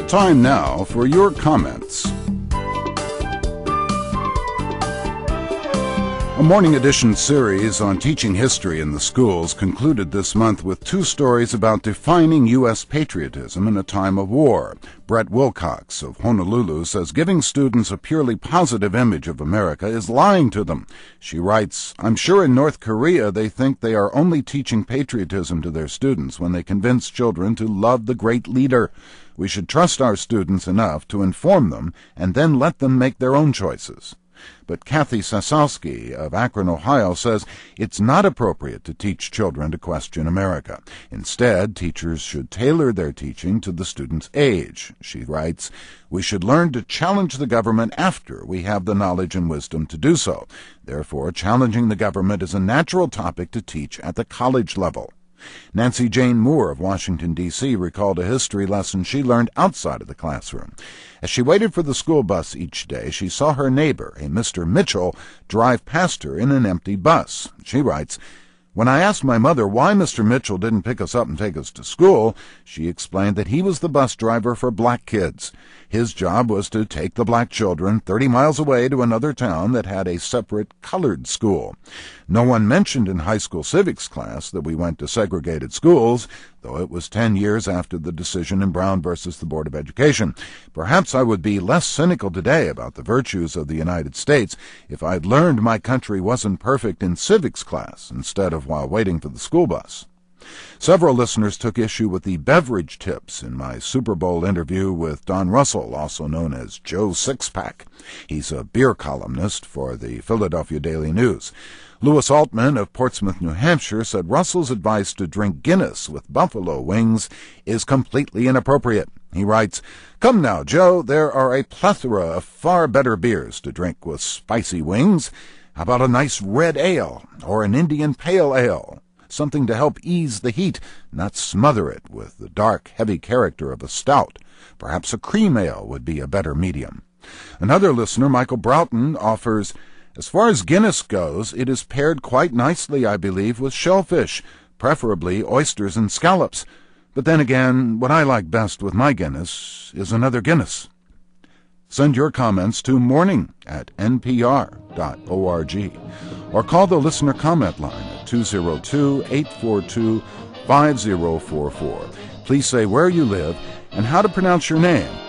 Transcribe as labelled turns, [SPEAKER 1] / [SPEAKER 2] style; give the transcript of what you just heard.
[SPEAKER 1] Time now for your comments. A Morning Edition series on teaching history in the schools concluded this month with two stories about defining U.S. patriotism in a time of war. Brett Wilcox of Honolulu says giving students a purely positive image of America is lying to them. She writes, "I'm sure in North Korea they think they are only teaching patriotism to their students when they convince children to love the great leader. We should trust our students enough to inform them and then let them make their own choices." But Kathy Sasowski of Akron, Ohio, says it's not appropriate to teach children to question America. Instead, teachers should tailor their teaching to the student's age. She writes, "We should learn to challenge the government after we have the knowledge and wisdom to do so. Therefore, challenging the government is a natural topic to teach at the college level." Nancy Jane Moore of Washington, D.C. recalled a history lesson she learned outside of the classroom. As she waited for the school bus each day, she saw her neighbor, a Mr. Mitchell, drive past her in an empty bus. She writes, "When I asked my mother why Mr. Mitchell didn't pick us up and take us to school, she explained that he was the bus driver for black kids. His job was to take the black children 30 miles away to another town that had a separate colored school. No one mentioned in high school civics class that we went to segregated schools, though it was 10 years after the decision in Brown versus the Board of Education. Perhaps I would be less cynical today about the virtues of the United States if I'd learned my country wasn't perfect in civics class instead of while waiting for the school bus." Several listeners took issue with the beverage tips in my Super Bowl interview with Don Russell, also known as Joe Sixpack. He's a beer columnist for the Philadelphia Daily News. Louis Altman of Portsmouth, New Hampshire, said Russell's advice to drink Guinness with buffalo wings is completely inappropriate. He writes, "Come now, Joe, there are a plethora of far better beers to drink with spicy wings. How about a nice red ale or an Indian pale ale? Something to help ease the heat, not smother it with the dark, heavy character of a stout. Perhaps a cream ale would be a better medium." Another listener, Michael Broughton, offers, "As far as Guinness goes, it is paired quite nicely, I believe, with shellfish, preferably oysters and scallops. But then again, what I like best with my Guinness is another Guinness." Send your comments to morning@npr.org or call the listener comment line at 202-842-5044. Please say where you live and how to pronounce your name.